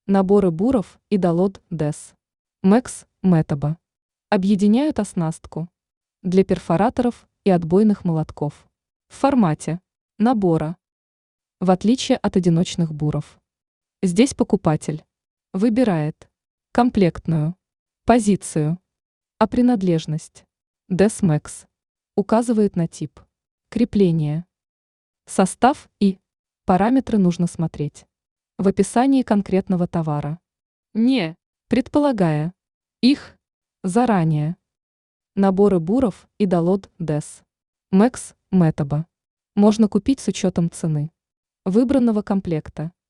Наборы буров и долот ДЭС. Мэкс Метаба. Объединяют оснастку для перфораторов и отбойных молотков. В формате набора. В отличие от одиночных буров. Здесь покупатель выбирает комплектную позицию, а принадлежность ДЭС Мэкс указывает на тип крепления. Состав и параметры нужно смотреть в описании конкретного товара, не предполагая их заранее. Наборы буров и долот ДЭС Мэкс Метаба можно купить с учетом цены выбранного комплекта.